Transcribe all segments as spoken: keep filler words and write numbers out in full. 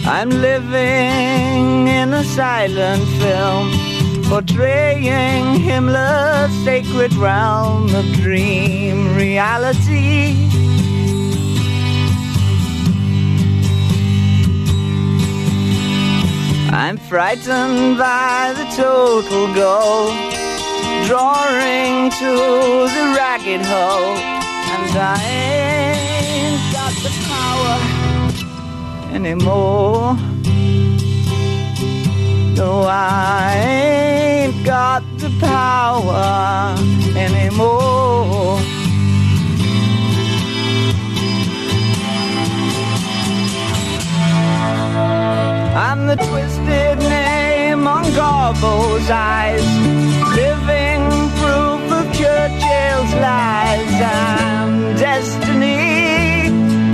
I'm living in a silent film, portraying Himmler's sacred realm of dream reality. I'm frightened by the total goal, drawing to the ragged hole, and I ain't got the power anymore. No, I ain't got the power anymore. I'm the twisted name on Garbo's eyes, living proof of Churchill's lies. I'm destiny.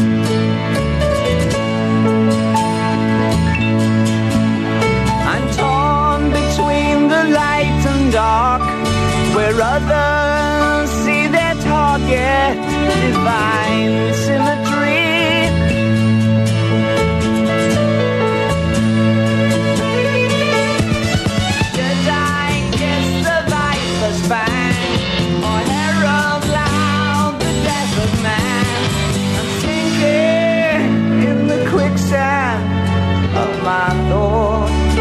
I'm torn between the light and dark, where others see their target, divine symmetry. Bang, or herald loud the death of man. I'm sinking in the quicksand of my thoughts,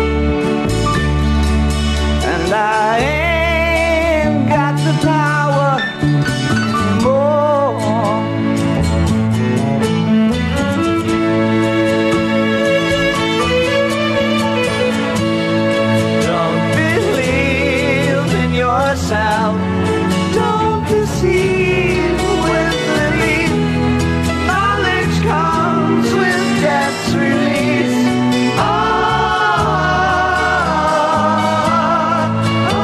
and I ain't got the power anymore. Don't believe in yourself. Don't deceive with belief. Knowledge comes with death's release. Oh, oh,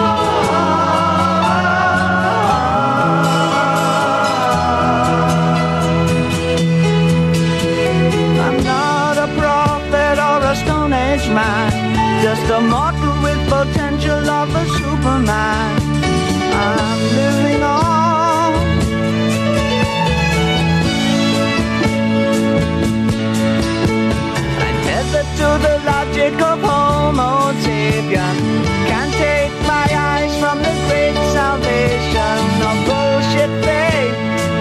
oh. I'm not a prophet or a Stone Age man, just a mortal with potential of a Superman. I'm living on. I'm tethered to the logic of Homo sapien. Can't take my eyes from the great salvation of bullshit faith.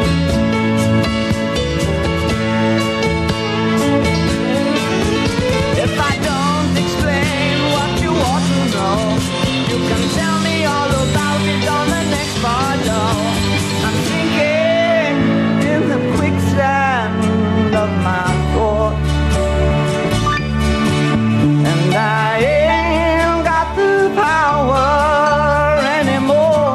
If I don't explain what you ought to know, you can tell me all about it on the next follow. I'm sinking in the quicksand of my thoughts, and I ain't got the power anymore.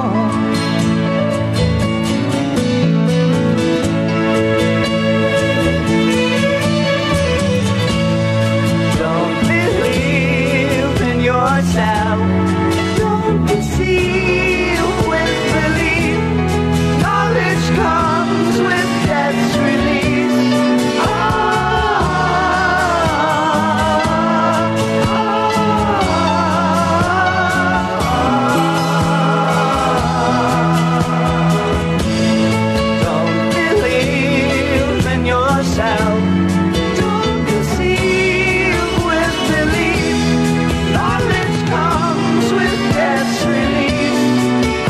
Don't believe in yourself. Don't deceive with belief. Knowledge comes with death's release. Oh, oh, oh. Don't believe in yourself. Don't deceive with belief. Knowledge comes with death's release. Oh,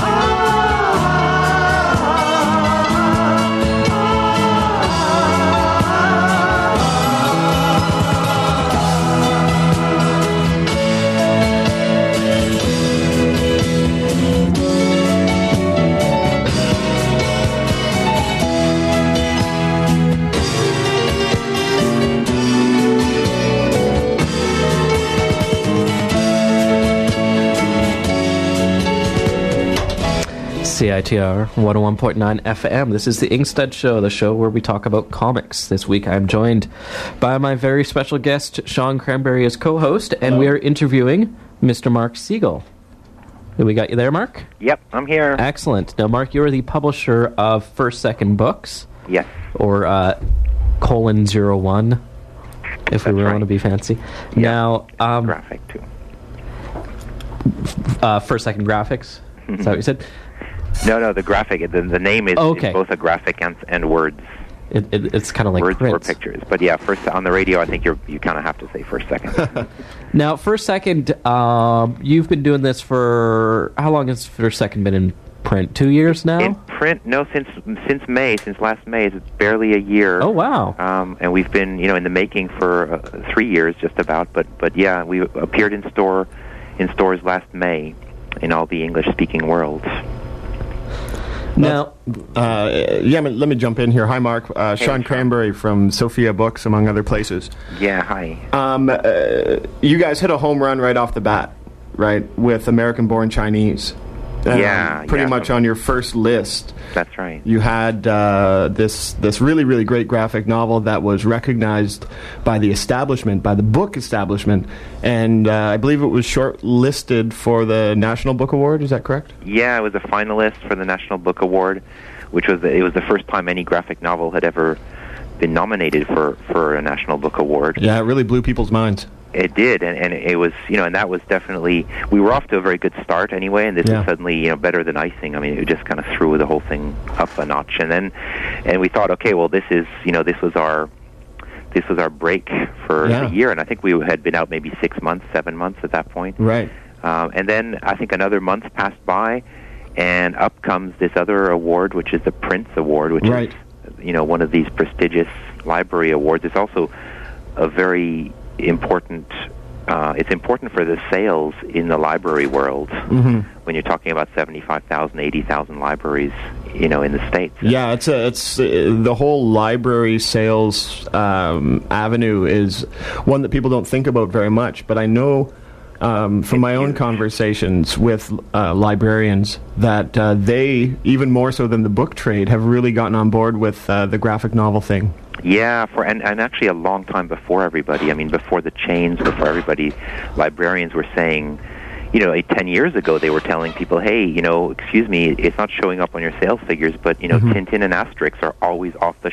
C I T R one oh one point nine F M. This is the Inkstead Show, the show where we talk about comics. This week I'm joined by my very special guest, Sean Cranberry, as co-host, and Hello. we are interviewing Mister Mark Siegel. We got you there, Mark? Yep, I'm here. Excellent. Now, Mark, you are the publisher of First Second Books. Yes. Or uh, colon zero one, if we That's really right. want to be fancy. Yeah. Now, um, Graphic, too. uh, First Second Graphics. Is that what you said? No, no, the graphic, the, the name is, Okay. is both a graphic and, and words. It, it, it's kind of like words Prince. or pictures. But yeah, first on the radio, I think you're you kind of have to say first second. Now, First Second, um, you've been doing this for how long has First Second been in print? Two years now. In print, no, since since May, since last May, it's barely a year. Oh wow! Um, and we've been, you know, in the making for uh, three years, just about. But but yeah, we appeared in store in stores last May in all the English-speaking worlds. Now, uh, yeah, let me jump in here. Hi, Mark. Uh, Hey, Sean Sean. Cranberry from Sophia Books, among other places. Yeah, hi. Um, uh, you guys hit a home run right off the bat, right, with American-Born Chinese. Um, Yeah, pretty yeah. much on your first list. That's right. You had uh, this this really, really great graphic novel that was recognized by the establishment, by the book establishment, and uh, I believe it was shortlisted for the National Book Award. Is that correct? Yeah, I was a finalist for the National Book Award, which was the, it was the first time any graphic novel had ever been nominated for, for a National Book Award. Yeah, it really blew people's minds. It did, and, and it was, you know, and that was definitely, we were off to a very good start anyway, and this Yeah. is suddenly, you know, better than icing. I mean, it just kind of threw the whole thing up a notch, and then, and we thought, okay, well, this is, you know, this was our, this was our break for Yeah. the year, and I think we had been out maybe six months, seven months at that point. Right. Um, and then I think another month passed by, and up comes this other award, which is the Prince Award, which Right. is, you know, one of these prestigious library awards. It's also a very important, uh, it's important for the sales in the library world Mm-hmm. when you're talking about seventy-five thousand, eighty thousand libraries, you know, in the States. Yeah, it's a, it's uh, the whole library sales um, avenue is one that people don't think about very much. But I know um, from It's my own huge. conversations with uh, librarians that uh, they, even more so than the book trade, have really gotten on board with uh, the graphic novel thing. Yeah, for and, and actually a long time before everybody. I mean, before the chains, before everybody, librarians were saying, you know, eight, ten years ago, they were telling people, hey, you know, excuse me, it's not showing up on your sales figures, but, you know, Mhm. Tintin and Asterix are always off the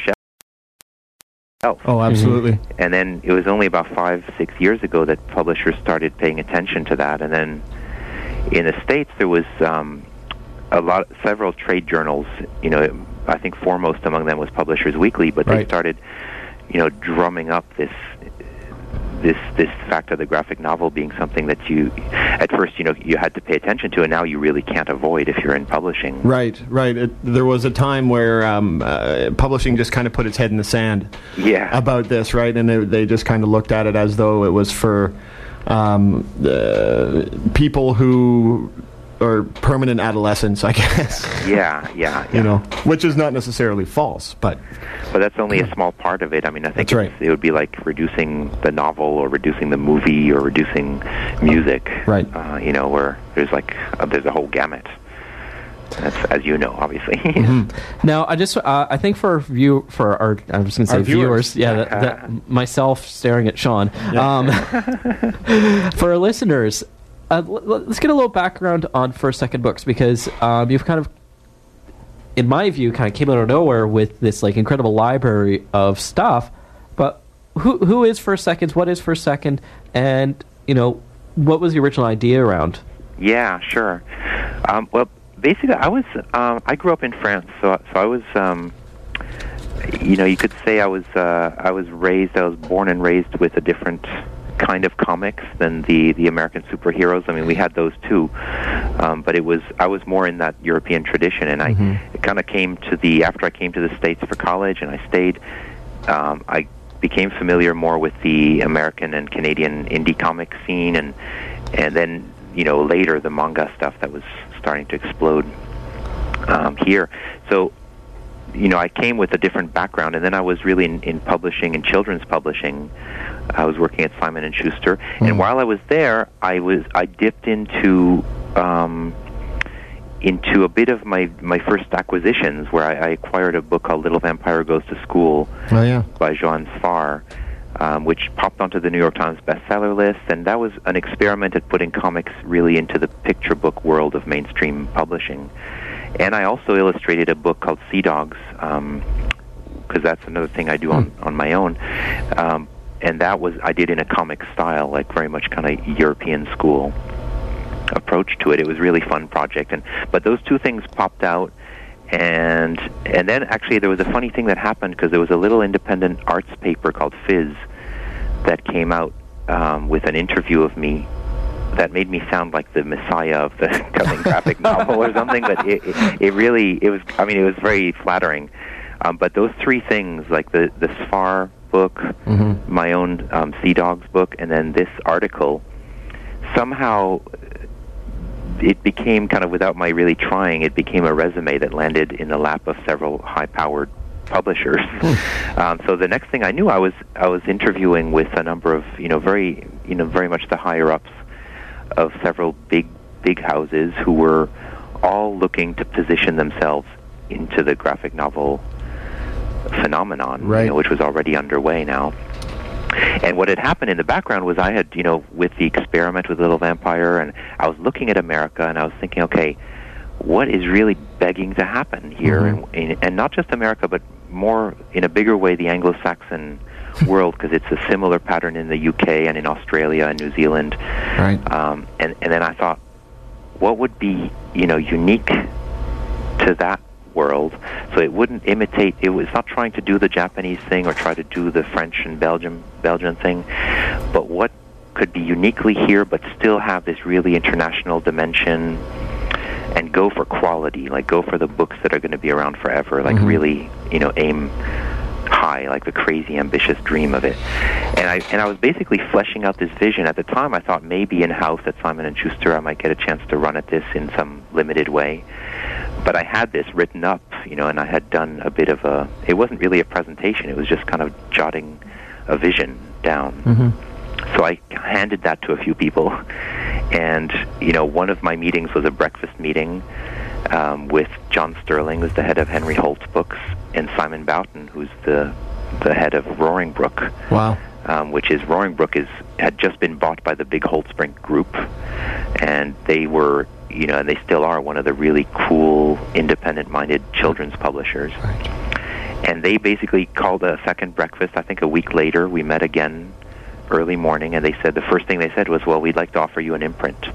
shelf. Oh, absolutely. And then it was only about five, six years ago that publishers started paying attention to that. And then in the States, there was um, a lot, several trade journals, you know, I think foremost among them was Publishers Weekly, but they Right. started, you know, drumming up this this this fact of the graphic novel being something that you, at first, you know, you had to pay attention to, and now you really can't avoid if you're in publishing. Right, right. It, there was a time where um, uh, publishing just kind of put its head in the sand Yeah. about this, right? And they, they just kind of looked at it as though it was for um, uh, people who are permanent adolescents, I guess. Yeah, yeah, yeah. You know, which is not necessarily false, but But that's only a small part of it. I mean, I think That's right. it's, it would be like reducing the novel or reducing the movie or reducing music. Right. Uh, you know, where there's like uh, there's a whole gamut. That's, as you know, obviously. Mm-hmm. now I just uh, I think for view for our I was going to say Our viewers. viewers, yeah, that, that, myself staring at Sean. Um, for our listeners, uh, l- l- let's get a little background on First Second Books, because um, you've kind of, in my view, kind of came out of nowhere with this like incredible library of stuff. But who who is First Seconds? What is First Second? And you know, what was the original idea around? Yeah, sure. Um, well, basically, I was um, I grew up in France, so so I was, um, you know, you could say I was uh, I was raised, I was born and raised with a different kind of comics than the the American superheroes. I mean, we had those too, um, but it was I was more in that European tradition, and I it kind of came to the after I came to the States for college, and I stayed. Um, I became familiar more with the American and Canadian indie comic scene, and and then you know later the manga stuff that was starting to explode um, here. So you know I came with a different background, and then I was really in, in publishing and children's publishing. I was working at Simon and Schuster, Mm. and while I was there, I was I dipped into um, into a bit of my my first acquisitions, where I, I acquired a book called Little Vampire Goes to School oh yeah, by Joan Sfar, um, which popped onto the New York Times bestseller list, and that was an experiment at putting comics really into the picture book world of mainstream publishing. And I also illustrated a book called Sea Dogs, because that's another thing I do on, on my own. Um, and that was, I did in a comic style, like very much kind of European school approach to it. It was a really fun project. And but those two things popped out, and and then actually there was a funny thing that happened because there was a little independent arts paper called Fizz that came out um, with an interview of me that made me sound like the messiah of the coming graphic novel or something. But it, it, it really, it was, I mean, it was very flattering. Um, but those three things, like the, the Sfar book, mm-hmm. my own um, Sea Dogs book, and then this article, somehow it became kind of, without my really trying, it became a resume that landed in the lap of several high-powered publishers. Mm. Um, so the next thing I knew, I was I was interviewing with a number of, you know, very, you know, very much the higher-ups of several big, big houses who were all looking to position themselves into the graphic novel phenomenon, right. you know, which was already underway now. And what had happened in the background was I had, you know, with the experiment with Little Vampire, and I was looking at America, and I was thinking, okay, what is really begging to happen here? Mm-hmm. and, and not just America, but more, in a bigger way, the Anglo-Saxon world, because it's a similar pattern in the U K and in Australia and New Zealand. Right. Um, and, and then I thought, what would be, you know, unique to that world, so it wouldn't imitate, it was not trying to do the Japanese thing or try to do the French and Belgium Belgian thing, but what could be uniquely here but still have this really international dimension and go for quality, like go for the books that are going to be around forever, like mm-hmm. really, you know, aim high, like the crazy ambitious dream of it. And I and I was basically fleshing out this vision. At the time I thought maybe in-house at Simon and Schuster I might get a chance to run at this in some limited way. But I had this written up, you know, and I had done a bit of a, it wasn't really a presentation, it was just kind of jotting a vision down. Mm-hmm. So I handed that to a few people, and, you know, one of my meetings was a breakfast meeting um, with John Sterling, who's the head of Henry Holt's books, and Simon Boughton, who's the the head of Roaring Brook. Wow. Um, which is, Roaring Brook is had just been bought by the big Holtzbrink group, and they were, you know, and they still are one of the really cool, independent-minded children's publishers. Right. And they basically called a second breakfast. I think a week later, we met again early morning, and they said, the first thing they said was, well, we'd like to offer you an imprint.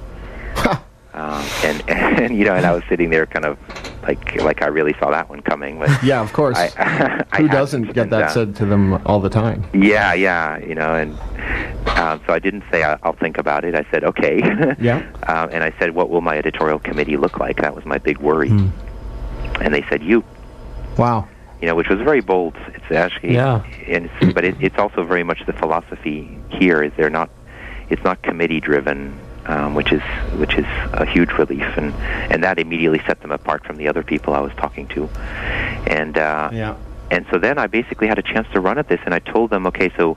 um, and, and, you know, and I was sitting there kind of like like I really saw that one coming. But yeah, of course. I, I Who doesn't get that down. said to them all the time? Yeah, yeah, you know, and um, so I didn't say I, I'll think about it. I said, okay. Yeah. um, and I said, what will my editorial committee look like? That was my big worry. Mm. And they said, you. Wow. You know, which was very bold. It's actually, yeah. And it's, but it, it's also very much the philosophy here. Is they're not, it's not committee driven, um, which is which is a huge relief, and and that immediately set them apart from the other people I was talking to, and uh, yeah. And so then I basically had a chance to run at this, and I told them, okay, so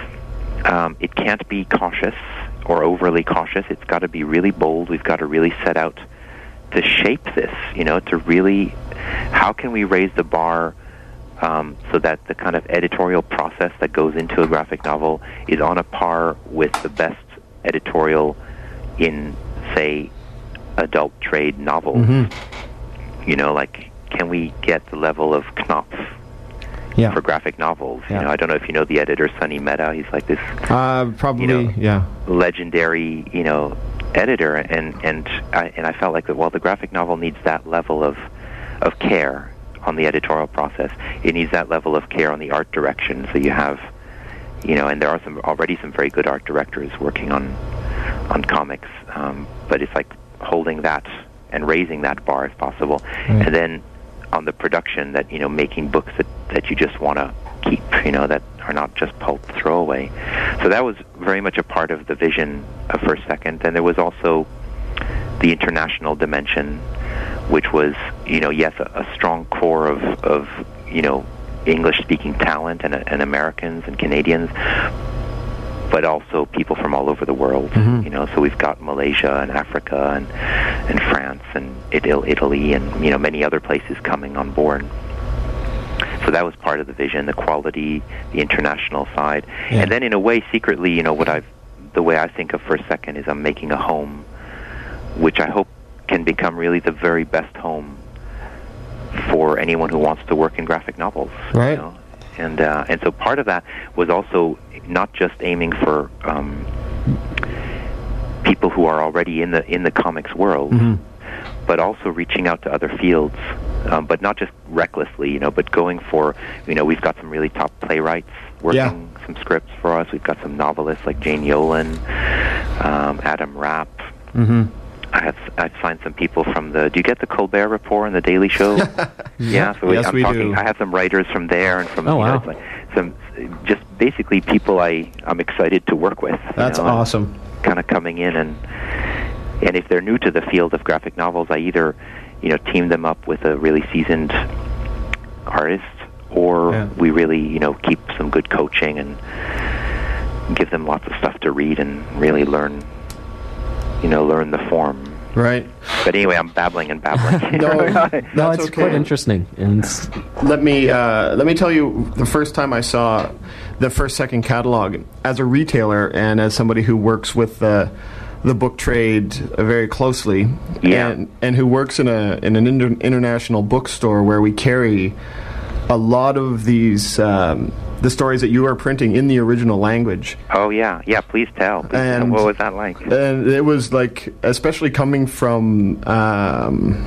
um, it can't be cautious or overly cautious. It's got to be really bold. We've got to really set out to shape this, you know, to really, how can we raise the bar um, so that the kind of editorial process that goes into a graphic novel is on a par with the best editorial in, say, adult trade novels. Mm-hmm. You know, like, can we get the level of Knopf yeah. for graphic novels? Yeah. You know, I don't know if you know the editor, Sonny Mehta. He's like this, uh, probably, you know, yeah, legendary, you know, editor, and and I, and I felt like that. Well, the graphic novel needs that level of of care on the editorial process. It needs that level of care on the art direction. So you have, you know, and there are some already some very good art directors working on on comics, um, but it's like holding that and raising that bar if possible, mm. and then on the production, that, you know, making books that that you just want to keep, you know, that are not just pulp throwaway. So that was very much a part of the vision of First Second. And there was also the international dimension, which was, you know, yes, a, a strong core of, of, you know, English-speaking talent and, and Americans and Canadians, but also people from all over the world, mm-hmm. you know. So we've got Malaysia and Africa and and France and Italy and, you know, many other places coming on board. So that was part of the vision, the quality, the international side. Yeah. And then in a way, secretly, you know, what I've, the way I think of First Second is I'm making a home, which I hope can become really the very best home for anyone who wants to work in graphic novels. Right. You know? And uh, and so part of that was also not just aiming for um, people who are already in the in the comics world, mm-hmm. but also reaching out to other fields um, but not just recklessly, you know, but going for, you know, we've got some really top playwrights working Yeah. some scripts for us. We've got some novelists like Jane Yolen, um, Adam Rapp. Mm-hmm. I have I've signed some people from the. Do you get the Colbert Report and the Daily Show? Yeah, so we, Yes, I'm we talking. do. I have some writers from there and from Oh, you know, wow. it's like some just basically people I I'm excited to work with. you That's know, awesome. Kind of coming in and and if they're new to the field of graphic novels, I either you know team them up with a really seasoned artist, or Yeah. we really you know keep some good coaching and give them lots of stuff to read and really learn. You know, learn the form. Right. But anyway, I'm babbling and babbling. No, No, that's it's okay. quite interesting. And it's, Let me uh, let me tell you the first time I saw the first second catalog as a retailer and as somebody who works with the the book trade uh, very closely, Yeah. and and who works in a in an inter- international bookstore where we carry a lot of these um, the stories that you are printing in the original language. Oh yeah, yeah. Please tell. Please tell. And- What was that like? And it was like, especially coming from, um,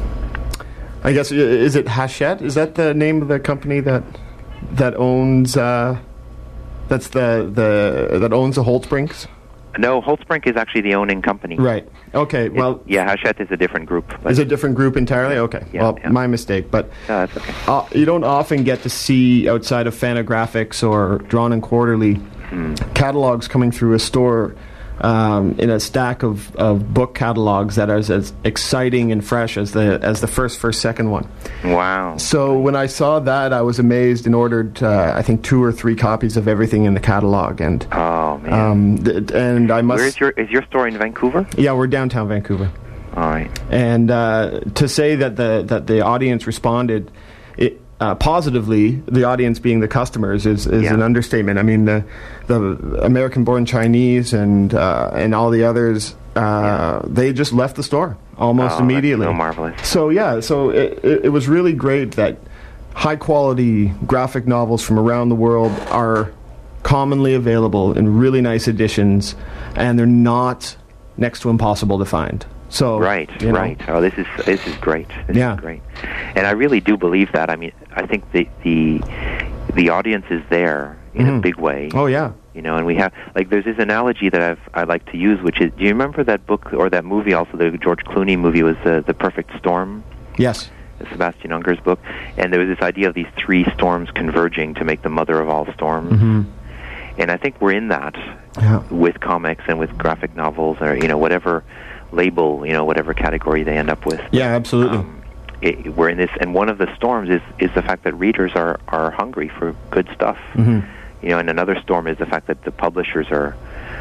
I guess, i- is it Hachette? Is that the name of the company that that owns? Uh, that's the the that owns the Holtzbrinks? No, Holtzbrink is actually the owning company. Right. Okay. It- Well, yeah, Hachette is a different group. But is it a different group entirely? Okay. Yeah, well, yeah. my mistake. But no, that's okay. uh, you don't often get to see outside of Fantagraphics or Drawn and Quarterly Hmm. catalogs coming through a store um, in a stack of, of book catalogs that are as, as exciting and fresh as the as the first first second one. Wow. So when I saw that, I was amazed and ordered uh, I think two or three copies of everything in the catalog. And Oh man. um, th- and I must Where's your is your store in Vancouver? yeah, we're downtown Vancouver. All right. And uh, to say that the that the audience responded it, uh, positively, the audience being the customers, is, is Yeah. an understatement. I mean, the the American-born Chinese and uh, and all the others, uh, they just left the store almost Oh, that's immediately. so marvelous. So yeah, so it, it, it was really great that high-quality graphic novels from around the world are commonly available in really nice editions, and they're not next to impossible to find. So Right, you know, right. Oh, this is this is great. This Yeah. is great. And I really do believe that. I mean, I think the the the audience is there in a Mhm. big way. Oh yeah. You know, and we have like there's this analogy that I've I like to use, which is, do you remember that book or that movie? Also, the George Clooney movie was uh, The Perfect Storm, Yes. Sebastian Unger's book, and there was this idea of these three storms converging to make the mother of all storms. Mm-hmm. And I think we're in that Yeah. with comics and with graphic novels, or you know, whatever label, you know, whatever category they end up with. Yeah, absolutely. Um, it, we're in this, and one of the storms is is the fact that readers are are hungry for good stuff. Mm-hmm. You know, and another storm is the fact that the publishers are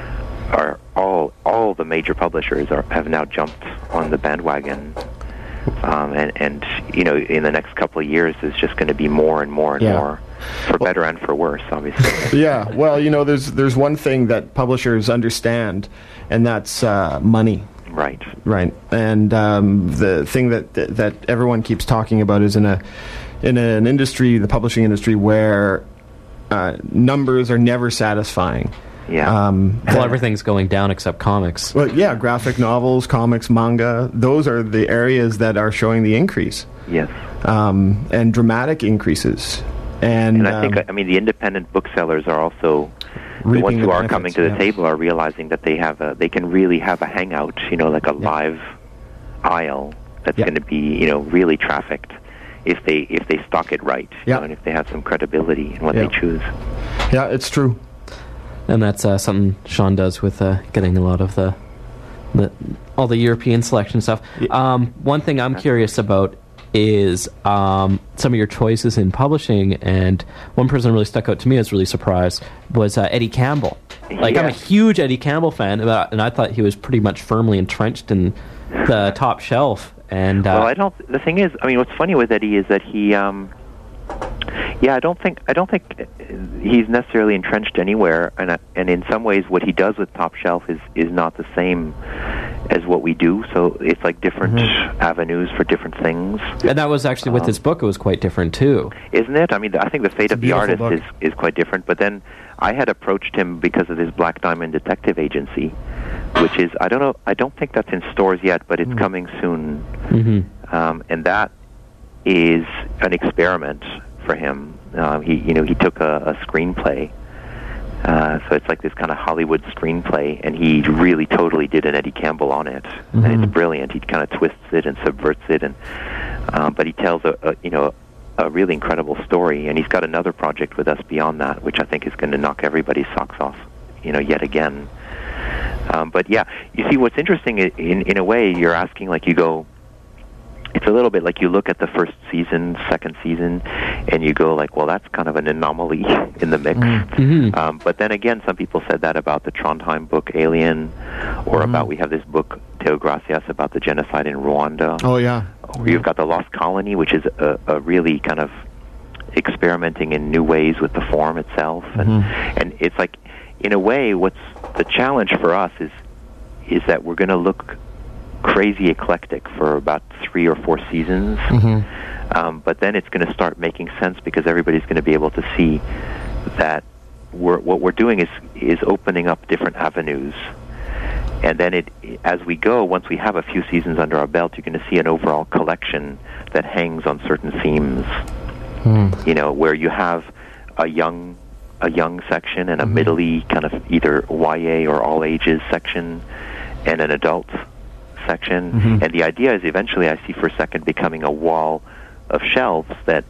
are all all the major publishers are have now jumped on the bandwagon, um, and and you know, in the next couple of years, there's just going to be more and more and Yeah. more, for better and for worse, obviously. Yeah, well, you know, there's there's one thing that publishers understand, and that's uh, money, Right. right? And um, the thing that, that that everyone keeps talking about is in a in an industry, the publishing industry, where uh, numbers are never satisfying. Yeah. Um, well, that- everything's going down except comics. well, yeah, graphic novels, comics, manga, those are the areas that are showing the increase, Yes. um, and dramatic increases. And, And I think, um, I mean, the independent booksellers are also the reaping ones who the are benefits, coming to the yeah. table are realizing that they have a, they can really have a hangout, you know, like a live aisle that's Yeah. going to be, you know, really trafficked if they if they stock it right, you Yeah. know, and if they have some credibility in what Yeah. they choose. Yeah, it's true. And that's uh, something Sean does with uh, getting a lot of the, the all the European selection stuff. Um, one thing I'm curious about is um, some of your choices in publishing, and one person that really stuck out to me, I was really surprised, was uh, Eddie Campbell. Like, I'm a Yes. huge Eddie Campbell fan, but- and I thought he was pretty much firmly entrenched in the top shelf. And uh, Well, I don't. The thing is, I mean, what's funny with Eddie is that he, um, yeah, I don't think I don't think uh, he's necessarily entrenched anywhere, and uh, and in some ways, what he does with Top Shelf is is not the same as what we do. So it's like different avenues for different things, and that was actually with Um, his book, it was quite different too. isn't it? I mean, I think the fate a of the beautiful artist book. is is quite different. But then I had approached him because of his Black Diamond Detective Agency, which is I don't know I don't think that's in stores yet, but it's coming soon. hmm Um, and that is an experiment for him. Um, he, you know, he took a, a screenplay, uh, so it's like this kind of Hollywood screenplay, and he really totally did an Eddie Campbell on it, mm-hmm. and it's brilliant. He kind of twists it and subverts it, and um, but he tells a, a you know a really incredible story, and he's got another project with us beyond that, which I think is going to knock everybody's socks off, you know, yet again. Um, but yeah, you see, what's interesting in in a way, you're asking, like, you go. It's a little bit like you look at the first season, second season, and you go like, well, that's kind of an anomaly in the mix. Mm-hmm. Um, but then again, some people said that about the Trondheim book Alien, or mm-hmm. about, we have this book, Teo Gracias, about the genocide in Rwanda. Oh, yeah. Or you've got The Lost Colony, which is a, a really kind of experimenting in new ways with the form itself. And, mm-hmm. and it's like, in a way, what's the challenge for us is is that we're going to look crazy eclectic for about three or four seasons, mm-hmm. um, but then it's going to start making sense because everybody's going to be able to see that we're, what we're doing is is opening up different avenues, and then it as we go, once we have a few seasons under our belt, you're going to see an overall collection that hangs on certain themes. Mm. You know, where you have a young a young section and a mm-hmm. middle-y kind of either Y A or all ages section, and an adult section, mm-hmm. and the idea is eventually I see First Second becoming a wall of shelves that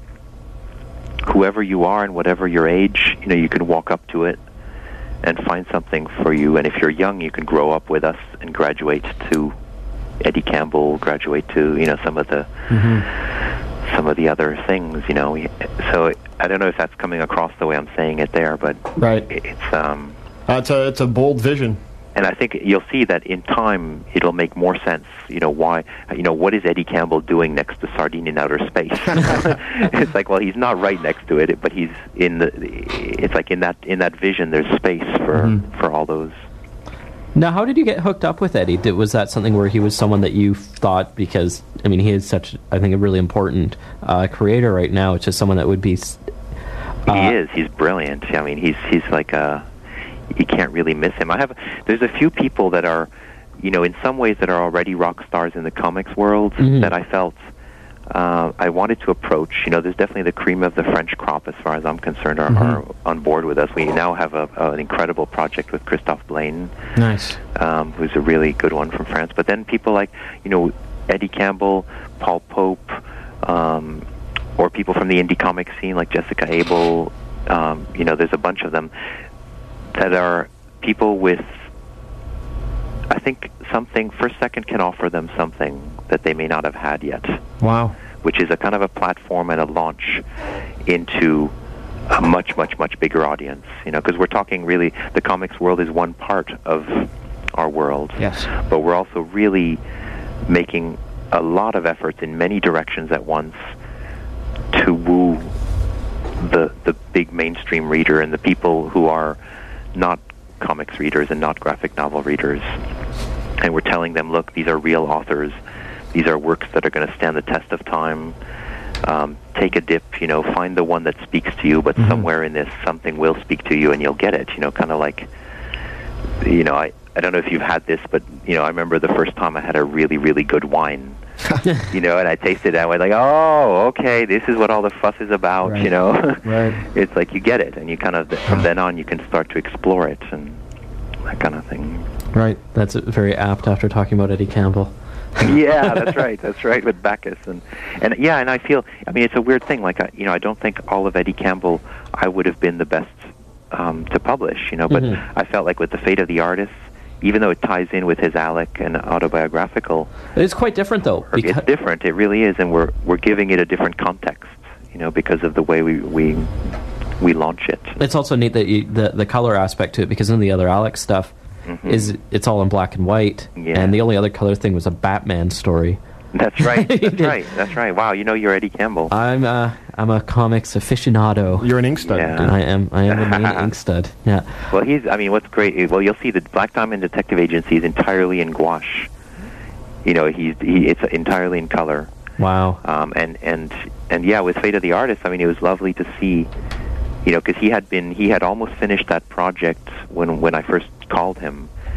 whoever you are and whatever your age, you know, you can walk up to it and find something for you. And if you're young, you can grow up with us and graduate to Eddie Campbell, graduate to, you know, some of the mm-hmm. some of the other things, you know. So I don't know if that's coming across the way I'm saying it there, but right. it's um uh, it's a it's a bold vision. And I think you'll see that in time it'll make more sense. You know, why? You know, what is Eddie Campbell doing next to Sardine in Outer Space? It's like, well, he's not right next to it, but he's in the. It's like in that in that vision, there's space for mm-hmm. for all those. Now, how did you get hooked up with Eddie? Did, was that something where he was someone that you thought, because I mean, he is such, I think, a really important uh, creator right now. It's just someone that would be. Uh, he is. He's brilliant. I mean, he's he's like a. You can't really miss him. I have. There's a few people that are, you know, in some ways that are already rock stars in the comics world mm-hmm. that I felt uh, I wanted to approach. You know, there's definitely the cream of the French crop, as far as I'm concerned, are, mm-hmm. are on board with us. We now have a, a, an incredible project with Christophe Blaine, nice, um, who's a really good one from France. But then people like, you know, Eddie Campbell, Paul Pope, um, or people from the indie comic scene like Jessica Abel. Um, you know, there's a bunch of them that are people with, I think, something, First Second can offer them something that they may not have had yet. Wow. Which is a kind of a platform and a launch into a much, much, much bigger audience. You know, because we're talking really, the comics world is one part of our world. Yes. But we're also really making a lot of efforts in many directions at once to woo the the big mainstream reader and the people who are not comics readers and not graphic novel readers. And we're telling them, look, these are real authors. These are works that are going to stand the test of time. Um, take a dip, you know, find the one that speaks to you, but mm-hmm. somewhere in this, something will speak to you and you'll get it. You know, kind of like, you know, I, I don't know if you've had this, but, you know, I remember the first time I had a really, really good wine. You know, and I tasted it and I went like, oh, okay, this is what all the fuss is about, right. you know. Right. It's like you get it, and you kind of, from then on, you can start to explore it and that kind of thing. Right. That's very apt after talking about Eddie Campbell. Yeah, that's right. That's right, with Bacchus. And, and yeah, and I feel, I mean, it's a weird thing. Like, I, you know, I don't think all of Eddie Campbell I would have been the best um, to publish, you know, but mm-hmm. I felt like with The Fate of the Artist, even though it ties in with his Alec and autobiographical, it's quite different, though. It's different. It really is, and we're we're giving it a different context, you know, because of the way we we, we launch it. It's also neat that you, the the color aspect to it, because in the other Alex stuff, mm-hmm. is it's all in black and white, yeah. and the only other color thing was a Batman story. That's right. That's right. That's right. Wow, you know, you're Eddie Campbell. I'm uh, I'm a comics aficionado. You're an ink stud. Yeah. I am. I am a main ink stud. Yeah. Well, he's. I mean, what's great? Well, you'll see the Black Diamond Detective Agency is entirely in gouache. You know, he's. He, it's entirely in color. Wow. Um, and and and yeah, with Fate of the Artist, I mean, it was lovely to see. You know, because he had been. He had almost finished that project when when I first called him.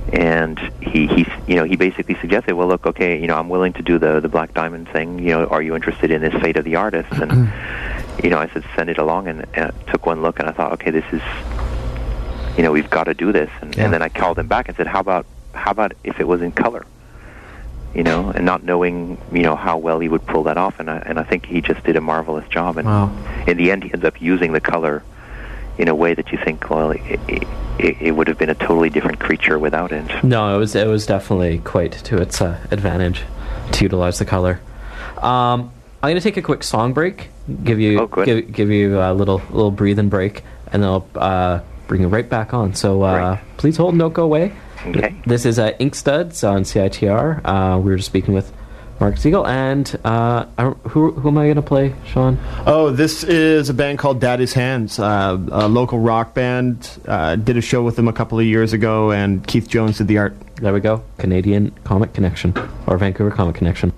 and he he you know he basically suggested, well, look, okay, you know, I'm willing to do the the Black Diamond thing. You know, are you interested in this Fate of the Artist? And you know, I said, send it along, and, and I took one look, and I thought, okay, this is, you know, we've got to do this. And, Yeah. and then I called him back and said, how about how about if it was in color? You know, and not knowing, you know, how well he would pull that off, and I, and I think he just did a marvelous job. And Wow. in the end, he ends up using the color in a way that you think, well, it, it, it would have been a totally different creature without it. No, it was it was definitely quite to its uh, advantage to utilize the color. Um, I'm gonna take a quick song break. Give you Oh, good. give give you a little little breathing break, and then I'll uh, bring you right back on. So uh, Great. please hold, and don't go away. Okay. This is uh, Ink Studs on C I T R. Uh, we were just speaking with Mark Siegel, and uh, I don't, who who am I going to play, Sean? Oh, this is a band called Daddy's Hands, uh, a local rock band. Uh, did a show with them a couple of years ago, and Keith Jones did the art. There we go, Canadian Comic Connection, or Vancouver Comic Connection.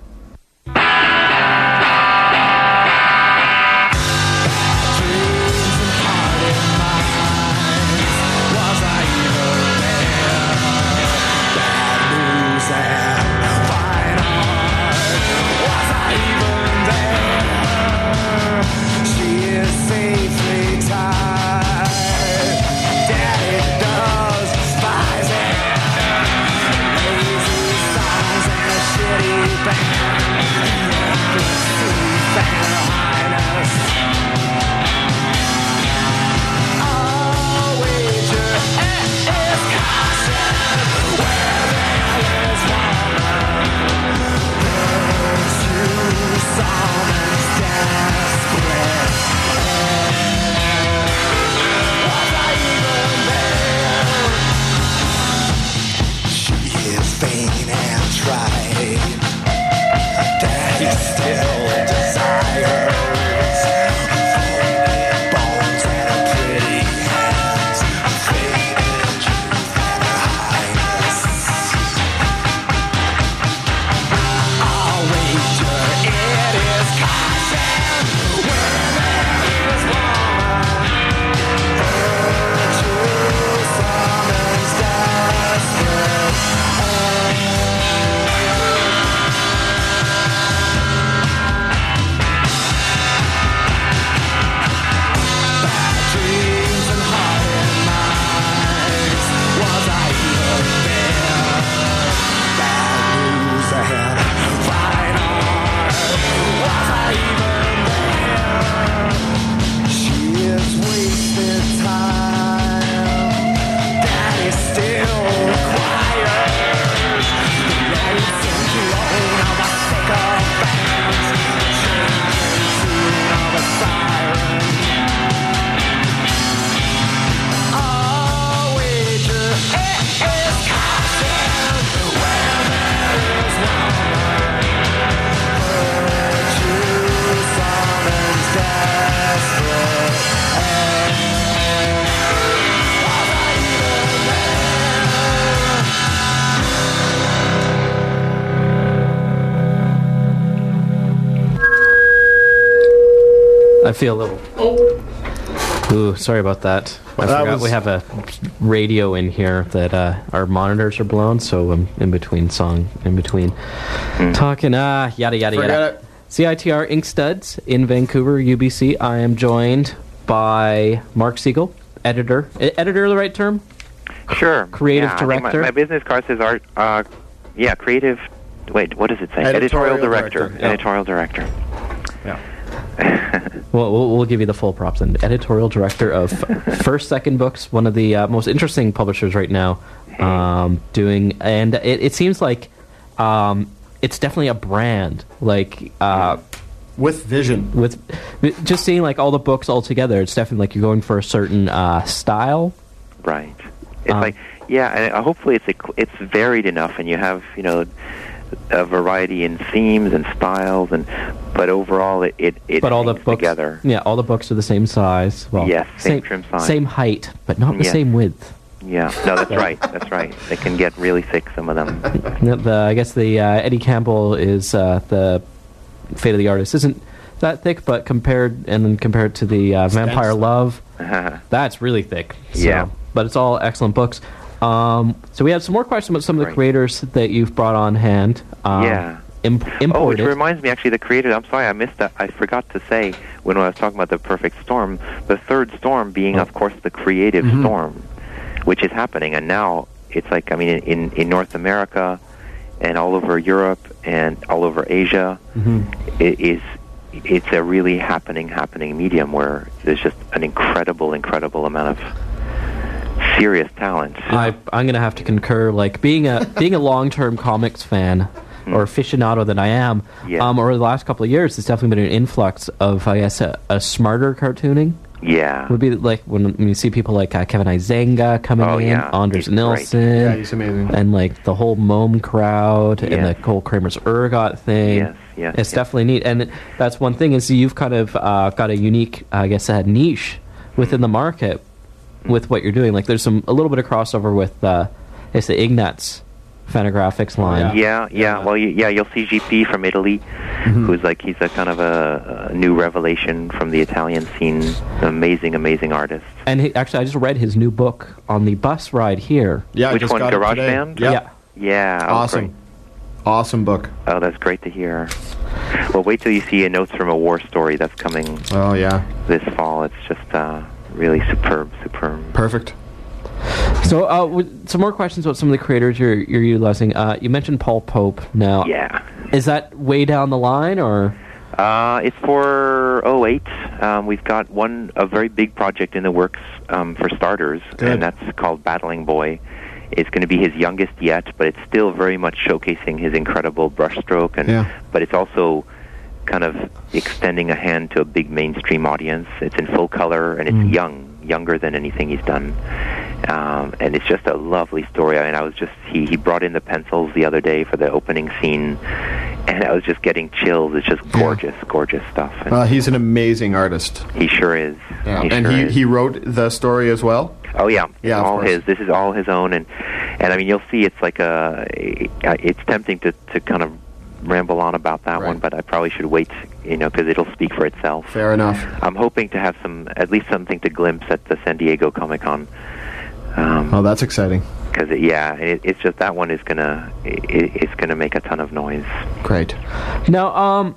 I feel a little. Ooh, sorry about that. I That forgot was- we have a radio in here that uh, our monitors are blown, so I'm in between song, in between talking. Ah, yada yada Forget yada. it. C I T R Ink Studs in Vancouver, U B C. I am joined by Mark Siegel, editor. E- editor, the right term? Sure. Creative yeah, I think my- director? My, business card says art. Uh, yeah, creative. Wait, what does it say? Editorial director. director, yeah. Editorial director. Yeah. Well, we'll, we'll give you the full props. And editorial director of First Second Books, one of the uh, most interesting publishers right now, um, doing, and it, it seems like um, it's definitely a brand. Like uh, With vision. with just seeing like all the books all together, it's definitely like you're going for a certain uh, style. Right. It's Um, like, yeah, and uh, hopefully it's ec- it's varied enough, and you have, you know, a variety in themes and styles, and but overall it it, it But all the hangs books, together. yeah, all the books are the same size. Well, Yes, same trim size. same height, but not the Yes. same width. Yeah, no, that's right. That's right. They can get really thick, some of them. No, the, I guess the uh, Eddie Campbell is uh, the Fate of the Artist isn't that thick, but compared and then compared to the uh, Vampire Love, that's really thick. So, Yeah. but it's all excellent books. Um, so we have some more questions about some of the Right. creators that you've brought on hand. Um, Yeah. Imp- Oh, which imported. reminds me, actually, the creator. I'm sorry, I missed that. I forgot to say when I was talking about the perfect storm. The third storm being, of course, the creative Mm-hmm. storm, which is happening, and now it's like I mean, in in North America, and all over Europe, and all over Asia, Mm-hmm. it is. It's a really happening, happening medium where there's just an incredible, incredible amount of serious talent. I, I'm going to have to concur. Like being a being a long-term comics fan or aficionado that I am, Yeah. um, over the last couple of years, there's definitely been an influx of, I guess, a, a smarter cartooning. Yeah. Would be like when, when you see people like uh, Kevin Izenga coming Oh, in, yeah. Anders He's great. Nilsson, Yeah, he's amazing. and like the whole Mome crowd and Yes. the whole Kramer's Ergot thing. Yes, yes, it's yes. definitely neat, and that's one thing is you've kind of uh, got a unique, I guess, uh, niche within the market with what you're doing. Like there's some a little bit of crossover with uh, it's the Ignatz Fantagraphics line. Yeah, yeah. Well, you, yeah, you'll see G P from Italy, who's like he's a kind of a, a new revelation from the Italian scene. Amazing, amazing artist. And he, actually, I just read his new book on the bus ride here. Yeah, I Which just one, got it Garage today. Band? Yep. Yeah. Yeah, oh, Awesome. great. Awesome book. Oh, that's great to hear. Well, wait till you see a Notes from a War Story that's coming Oh, yeah. this fall. It's just uh, really superb, superb. Perfect. So, uh, w- some more questions about some of the creators you're you're utilizing. Uh, you mentioned Paul Pope. Now, Yeah. is that way down the line, or Uh, it's for oh eight. Um, we've got one a very big project in the works um, for starters, Good. and that's called Battling Boy. It's going to be his youngest yet, but it's still very much showcasing his incredible brushstroke, and Yeah. but it's also kind of extending a hand to a big mainstream audience. It's in full color, and it's young, younger than anything he's done. Um, and it's just a lovely story. I mean, I was just he, he brought in the pencils the other day for the opening scene, and I was just getting chills. It's just gorgeous, gorgeous stuff. And Uh, he's an amazing artist. he sure is. Yeah. He And sure he, is. he wrote the story as well? Oh yeah, Yeah, of all course. his. This is all his own, and and I mean, you'll see. It's like a. It's tempting to to kind of ramble on about that Right. one, but I probably should wait, you know, because it'll speak for itself. Fair enough. I'm hoping to have some, at least something to glimpse at the San Diego Comic Con. Um, Oh, that's exciting. Because it, yeah, it, it's just that one is gonna it, it's gonna make a ton of noise. Great. now? Um,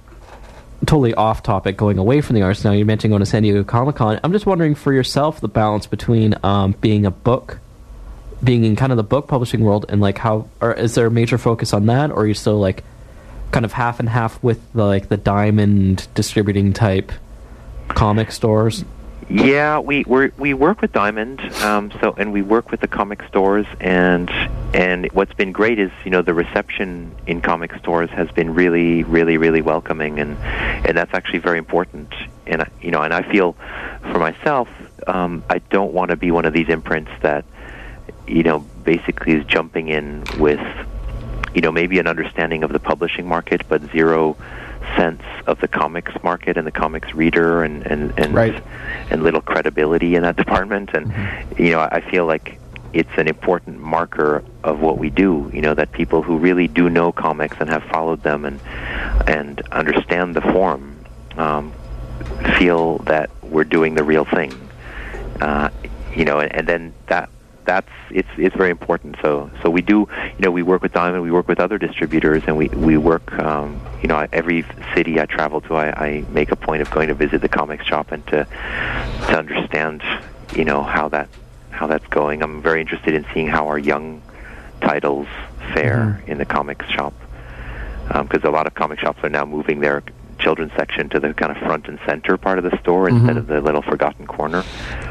totally off topic, going away from the arts. Now you mentioned going to San Diego Comic Con. I'm just wondering for yourself the balance between um, being a book, being in kind of the book publishing world, and like how, or is there a major focus on that, or are you still like kind of half and half with the like the Diamond distributing type comic stores? Yeah, we we we work with Diamond, um, so and we work with the comic stores, and and what's been great is you know the reception in comic stores has been really really really welcoming, and and that's actually very important. And I- you know, and I feel for myself, um, I don't want to be one of these imprints that you know basically is jumping in with you know maybe an understanding of the publishing market, but zero sense of the comics market and the comics reader, and and and, Right. and little credibility in that department. And you know, I feel like it's an important marker of what we do. You know, that people who really do know comics and have followed them and and understand the form um, feel that we're doing the real thing. Uh, you know, and, and then that. That's it's it's very important. So so we do you know we work with Diamond, we work with other distributors, and we we work um, you know every city I travel to, I, I make a point of going to visit the comic shop and to to understand you know how that how that's going. I'm very interested in seeing how our young titles fare in the comics shop, because a lot of comic shops are now moving their children's section to the kind of front and center part of the store instead of the little forgotten corner.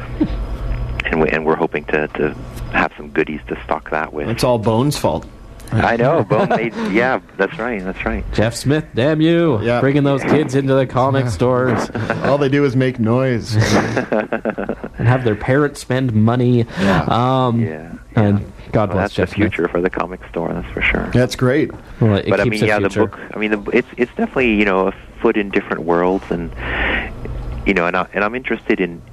And, we, and we're hoping to, to have some goodies to stock that with. It's all Bone's fault. I know, Bone made, yeah, that's right, that's right. Jeff Smith, damn you, Yeah. bringing those kids into the comic stores All they do is make noise. and have their parents spend money. Um, Yeah, And yeah. God Well, bless that's Jeff the Smith. future for the comic store, that's for sure. That's great. Well, it But I keeps mean, the yeah, the future. book. I mean, the, it's it's definitely you know a foot in different worlds, and you know, and I, and I'm interested in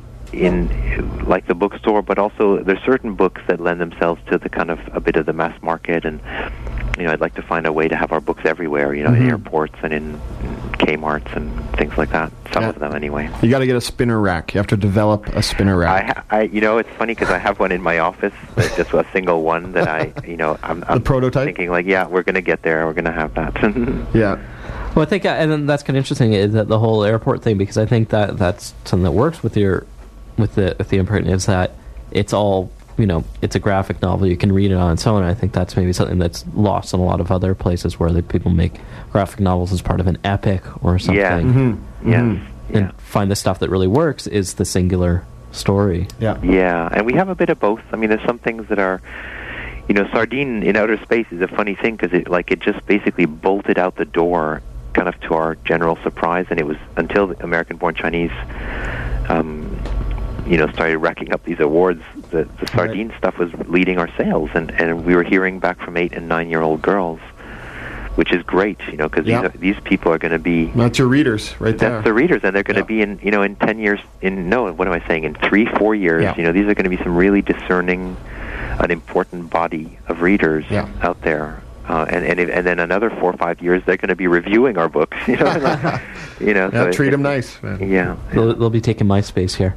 in like the bookstore, but also there's certain books that lend themselves to the kind of a bit of the mass market, and you know, I'd like to find a way to have our books everywhere, you know, in airports and in, in Kmart's and things like that. Some Yeah. of them, anyway. You got to get a spinner rack. You have to develop a spinner I, rack. ha- I, you know, it's funny because I have one in my office. It's just a single one that I, you know, I'm, I'm The prototype? thinking like, yeah, we're going to get there. We're going to have that. Yeah. Well, I think, uh, and then that's kind of interesting, is that the whole airport thing, because I think that that's something that works with your, with the with the imprint, is that it's all, you know, it's a graphic novel. You can read it on its own. I think that's maybe something that's lost in a lot of other places where the people make graphic novels as part of an epic or something. Yeah. Mm-hmm. Yes. Mhm. And Yeah. find the stuff that really works is the singular story. Yeah. Yeah, and we have a bit of both. I mean, there's some things that are, you know, Sardine in Outer Space is a funny thing because it, like, it just basically bolted out the door, kind of to our general surprise, and it was until the American-born Chinese, um, you know, started racking up these awards, the, the Sardine stuff was leading our sales, and, and we were hearing back from eight and nine-year-old girls, which is great, you know, because Yeah. these, are- these people are going to be... That's your readers right there. That's the readers, and they're going to Yeah. be in, you know, in ten years, in, no, what am I saying, in three, four years, Yeah. you know, these are going to be some really discerning, an important body of readers Yeah. out there. Uh, and, and, if, and then another four or five years, they're going to be reviewing our books, you know. like, you know Yeah, so treat it- them nice, man. Yeah. They'll, they'll be taking my space here.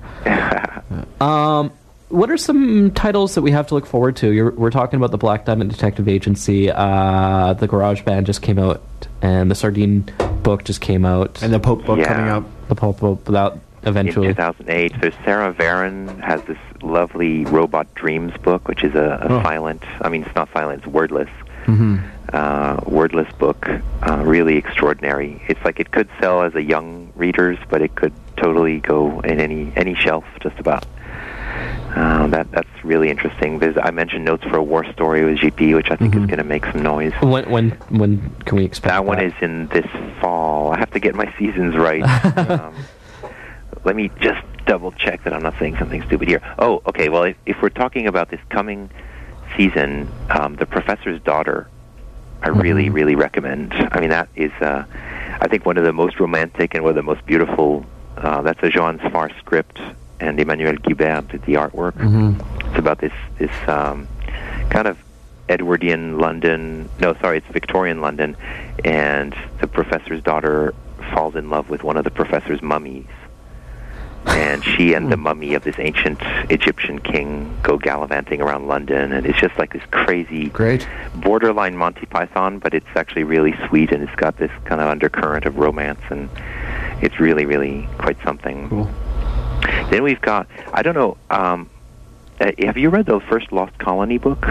Um, what are some titles that we have to look forward to? You're, we're talking about the Black Diamond Detective Agency. Uh, the Garage Band just came out, and the Sardine book just came out. And the Pope book Yeah. coming up. the Pulp book without eventually. In two thousand eight, there's Sarah Varon has this lovely Robot Dreams book, which is a, a Oh. silent, I mean, it's not silent, it's wordless. Mm-hmm. Uh, wordless book, uh, really extraordinary. It's like it could sell as a young readers, but it could totally go in any any shelf, just about. Uh, that that's really interesting. There's, I mentioned Notes for a War Story with G P, which I think Mhm. is going to make some noise. When when when can we expect That one is in this fall. I have to get my seasons right. um, let me just double check that I'm not saying something stupid here. Oh, okay. Well, if, if we're talking about this coming season, um, The Professor's Daughter, I really, Mhm. really recommend. I mean, that is, uh, I think, one of the most romantic and one of the most beautiful. Uh, that's a Jean Sfar script, and Emmanuel Guibert did the artwork. Mm-hmm. It's about this this um, kind of Edwardian London. No, sorry, it's Victorian London, and the professor's daughter falls in love with one of the professor's mummies, and she and the mummy of this ancient Egyptian king go gallivanting around London, and it's just like this crazy, Great. borderline Monty Python, but it's actually really sweet, and it's got this kind of undercurrent of romance, and it's really, really quite something. Cool. Then we've got, I don't know, um, uh, have you read the first Lost Colony book?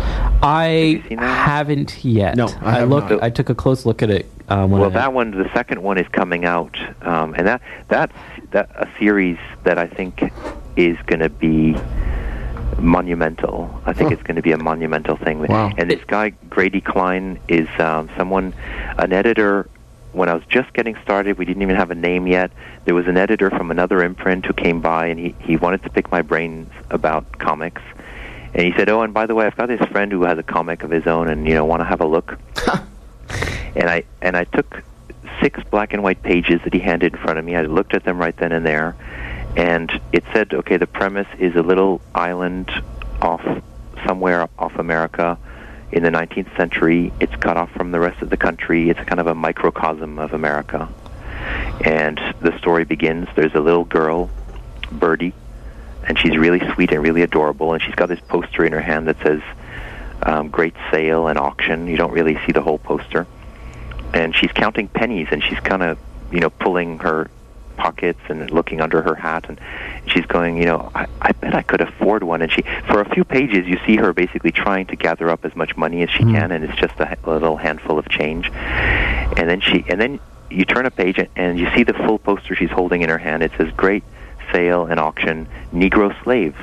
I you seen that? haven't yet. No, I have looked. not. I took a close look at it. Um, when Well, I, that one, the second one is coming out, um, and that that's that a series that I think is going to be monumental. I think Huh. it's going to be a monumental thing. Wow. And this guy Grady Klein is um, someone, an editor. When I was just getting started, we didn't even have a name yet. There was an editor from another imprint who came by, and he, he wanted to pick my brains about comics. And he said, "Oh, and by the way, I've got this friend who has a comic of his own, and you know, want to have a look." and I and I took six black and white pages that he handed in front of me. I looked at them right then and there, and it said, "Okay, the premise is a little island off somewhere off America." In the nineteenth century, it's cut off from the rest of the country. It's kind of a microcosm of America. And the story begins, there's a little girl, Birdie, and she's really sweet and really adorable, and she's got this poster in her hand that says, um, great sale and auction. You don't really see the whole poster. And she's counting pennies, and she's kind of, you know, pulling her pockets and looking under her hat, and she's going, you know, I, I bet I could afford one. And she, for a few pages, you see her basically trying to gather up as much money as she Mm. can, and it's just a, ha- a little handful of change. And then she, and then you turn a page, and you see the full poster she's holding in her hand. It says, "Great sale and auction, Negro slaves."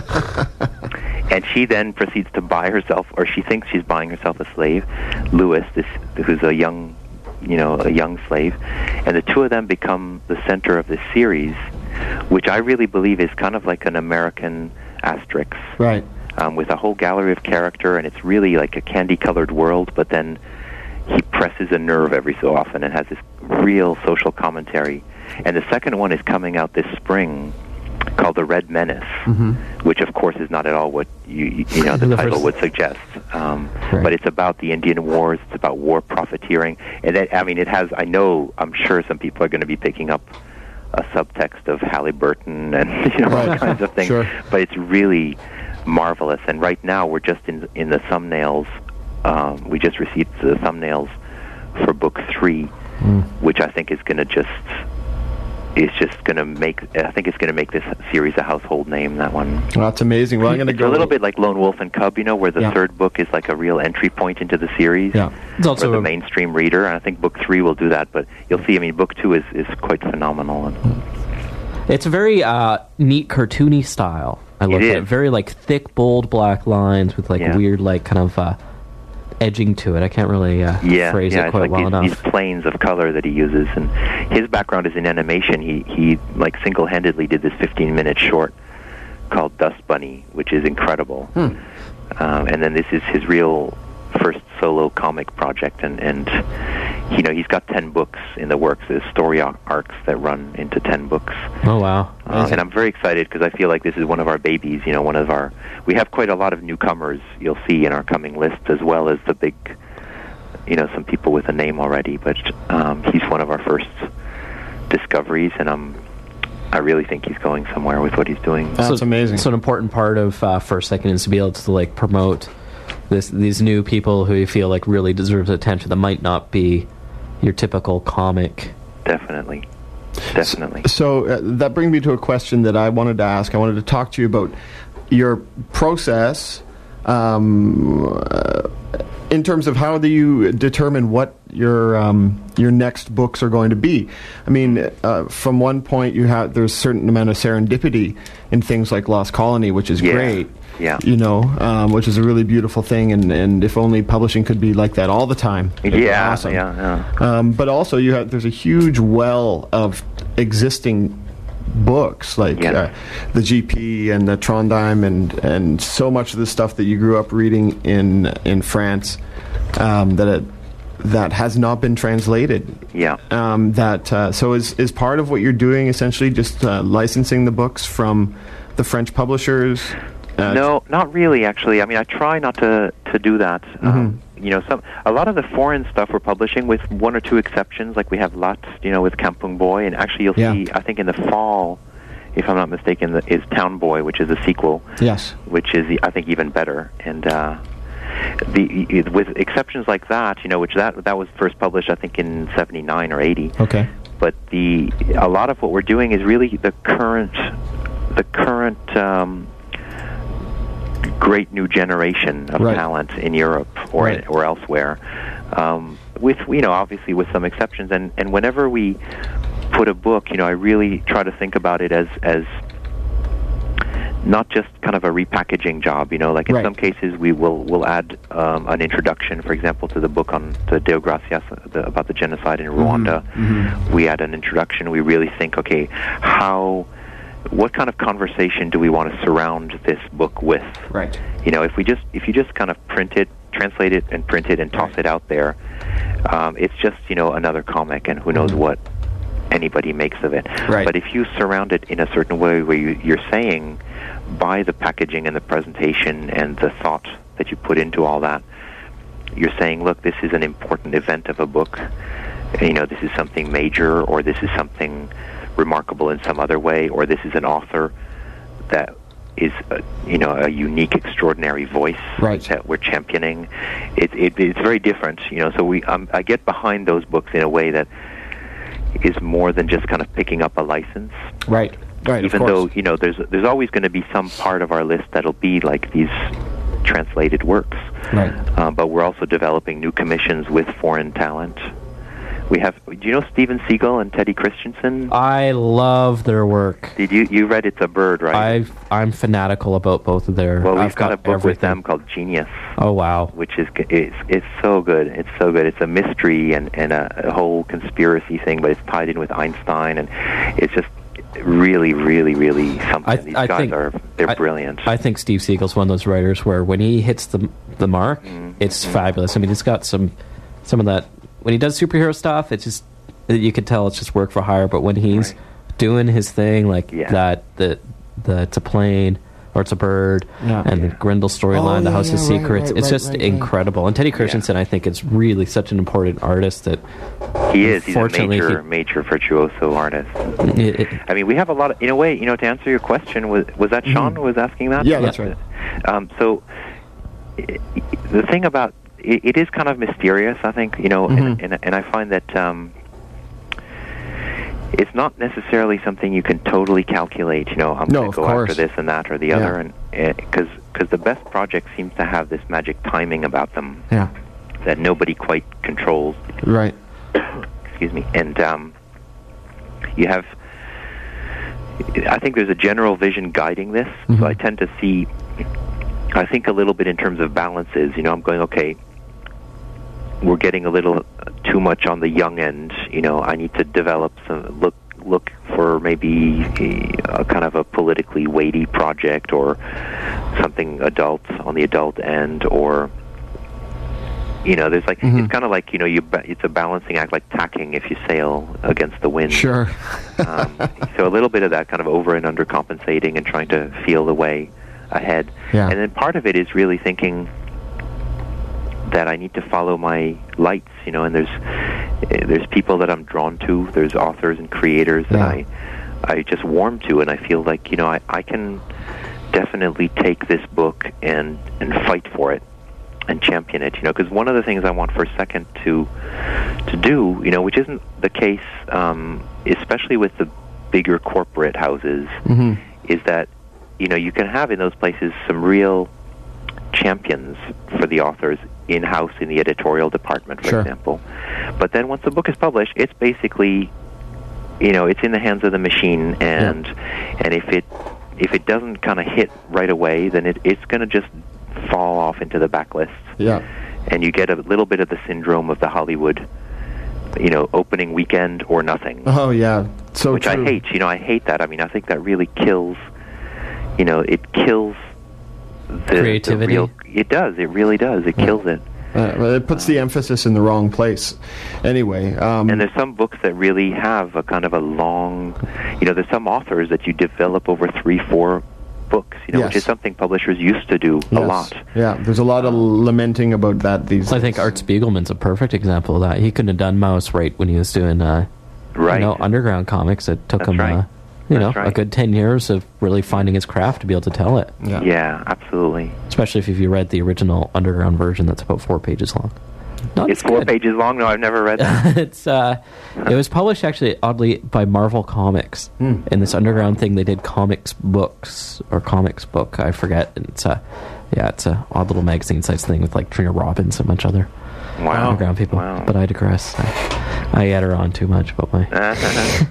And she then proceeds to buy herself, or she thinks she's buying herself a slave, Lewis, this who's a young, you know, a young slave, and the two of them become the center of this series, which I really believe is kind of like an American Asterix, Right. um, with a whole gallery of character, and it's really like a candy-colored world, but then he presses a nerve every so often and has this real social commentary. And the second one is coming out this spring, called The Red Menace, Mm-hmm. which of course is not at all what you you, you know the, The title first- would suggest. Um, Right. But it's about the Indian Wars. It's about war profiteering, and it, I mean, it has. I know. I'm sure some people are going to be picking up a subtext of Halliburton and you know all Right. kinds of things. Sure. But it's really marvelous. And right now, we're just in in the thumbnails. Um, we just received the thumbnails for book three, Mm. which I think is going to just. It's just going to make. I think it's going to make this series a household name. That one. Well, that's amazing. Well, I'm going to It's go a little bit like Lone Wolf and Cub, you know, where the Yeah. third book is like a real entry point into the series Yeah. It's for also the a- mainstream reader. And I think book three will do that. But you'll see. I mean, book two is, is quite phenomenal. And It's a very uh, neat cartoony style. I look It at is. it. Very like thick, bold black lines with like Yeah. weird, like kind of uh, edging to it. I can't really uh, yeah, phrase yeah, it it's quite like well these, enough. these planes of color that he uses. And his background is in animation. He he like single-handedly did this fifteen-minute short called Dust Bunny, which is incredible. Hmm. Um, and then this is his real first solo comic project, and and you know he's got ten books in the works. There's story ar- arcs that run into ten books. Oh wow! Uh, and I'm very excited because I feel like this is one of our babies. You know, one of our. We have quite a lot of newcomers. You'll see in our coming list, as well as the big. You know, some people with a name already, but um, he's one of our first discoveries, and I'm. I really think he's going somewhere with what he's doing. That's so, amazing. So an important part of uh, First Second is to be able to like promote this these new people who you feel like really deserves attention that might not be your typical comic. Definitely, definitely. So uh, that brings me to a question that I wanted to ask. I wanted to talk to you about your process um, uh, in terms of how do you determine what your um, your next books are going to be. I mean, uh, from one point you have there's a certain amount of serendipity in things like Lost Colony, which is Yeah. great. Yeah. You know, um, which is a really beautiful thing, and, and if only publishing could be like that all the time. it'd be Yeah, awesome. yeah, yeah. Um, but also, you have there's a huge well of existing books like Yeah. uh, the G P and the Trondheim and and so much of the stuff that you grew up reading in in France um, that it, that has not been translated. Yeah. Um, that uh, so is is part of what you're doing essentially just uh, licensing the books from the French publishers. Uh, No, not really. Actually, I mean, I try not to to do that. Um, you know, some a lot of the foreign stuff we're publishing, with one or two exceptions, like we have Lat, you know, with Kampung Boy, and actually you'll Yeah. see, I think in the fall, if I'm not mistaken, the, is Town Boy, which is a sequel, Yes. which is I think even better. And uh, the it, with exceptions like that, you know, which that that was first published I think in seventy-nine or eighty. Okay. But the a lot of what we're doing is really the current the current um, great new generation of Right. talent in Europe or Right. or elsewhere. Um, with you know obviously with some exceptions, and and whenever we put a book, you know, I really try to think about it as as not just kind of a repackaging job, you know, like in Right. some cases we will will add um, an introduction, for example, to the book on the Deo Gracias, the, about the genocide in Rwanda. Mm-hmm. We add an introduction. We really think, okay, how, what kind of conversation do we want to surround this book with? Right. You know, if we just if you just kind of print it, translate it, and print it and toss Right. it out there, um, it's just you know another comic, and who knows what anybody makes of it. Right. But if you surround it in a certain way where you, you're saying, by the packaging and the presentation and the thought that you put into all that, you're saying, look, this is an important event of a book. You know, this is something major, or this is something remarkable in some other way, or this is an author that is, a, you know, a unique, extraordinary voice Right. that we're championing. It, it, it's very different, you know. So we, um, I get behind those books in a way that is more than just kind of picking up a license. Right. Right. Even of though course. you know, there's there's always going to be some part of our list that'll be like these translated works. Right. Uh, but we're also developing new commissions with foreign talent. We have. Do you know Steven Seagal and Teddy Christensen? I love their work. Did you you read It's a Bird, right? I've, I'm fanatical about both of their. well, we've I've got, a book with everything. them called Genius, Oh wow! which is it's it's so good. It's so good. It's a mystery and and a, a whole conspiracy thing, but it's tied in with Einstein, and it's just really, really, really something. I, These I guys think are they're I, brilliant. I think Steve Siegel's one of those writers where when he hits the the mark, Mm-hmm. it's fabulous. I mean, he's got some some of that when he does superhero stuff. It's just you could tell it's just work for hire. But when he's Right. doing his thing like Yeah. that, the the It's a Plane, or It's a Bird, Yeah. and Yeah. the Grendel storyline, Oh, The yeah, House yeah, of right, Secrets. right, it's right, just right, right. incredible. And Teddy Christensen, I think, is really such an important artist that He is. He's a Unfortunately, major, he- major virtuoso artist. it, it, I mean, we have a lot of, in a way, you know, to answer your question, was was that Sean who was asking that? Mm-hmm. Yeah, that's right. Um, so, i- the thing about, it, it is kind of mysterious, I think, you know, and, Mhm. and, and I find that um, it's not necessarily something you can totally calculate, you know, I'm No, going of to go course. after this and that or the Yeah. other, and because because the best projects seem to have this magic timing about them Yeah. that nobody quite controls. Right. Excuse me. And um, you have, I think there's a general vision guiding this. Mhm. So I tend to see, I think a little bit in terms of balances. You know, I'm going, okay, we're getting a little too much on the young end. You know, I need to develop some, look look for maybe a, a kind of a politically weighty project or something adult on the adult end, or you know, there's like, Mhm. it's kind of like, you know, you ba- it's a balancing act, like tacking if you sail against the wind. Sure. um, so a little bit of that kind of over and under compensating and trying to feel the way ahead. Yeah. And then part of it is really thinking that I need to follow my lights, you know, and there's eh, there's people that I'm drawn to, there's authors and creators that Yeah. I I just warm to, and I feel like, you know, I, I can definitely take this book and, and fight for it and champion it, you know, because one of the things I want First Second to to do, you know, which isn't the case, um, especially with the bigger corporate houses, Mhm. is that, you know, you can have in those places some real champions for the authors in-house in the editorial department, for Sure. example. But then once the book is published, it's basically, you know, it's in the hands of the machine, and and if it if it doesn't kind of hit right away, then it, it's going to just fall off into the backlist, Yeah. and you get a little bit of the syndrome of the Hollywood, you know, opening weekend or nothing, Oh yeah. So which true. I hate. You know, I hate that. I mean, I think that really kills. You know, it kills the Creativity. The real, it does. It really does. It kills it. Uh, well, it puts the emphasis in the wrong place. Anyway, um, And there's some books that really have a kind of a long, you know, there's some authors that you develop over three, four books, you know, Yes. which is something publishers used to do a yes. lot. Yeah, there's a lot of lamenting about that these I days. think Art Spiegelman's a perfect example of that. He couldn't have done Mouse right when he was doing, uh, Right. you know, underground comics. It took That's him, right. uh, you That's know, a right. good ten years of really finding his craft to be able to tell it. Yeah. Yeah, absolutely. Especially if you read the original underground version that's about four pages long. Not It's as four good. pages long. No, I've never read that. it's uh, it was published actually oddly by Marvel Comics Hmm. in this underground thing. They did comics books or comics book. I forget. And it's a yeah, it's a odd little magazine size thing with like Trina Robbins and a bunch of other Wow. underground people. Wow. But I digress. I, I add on too much about my.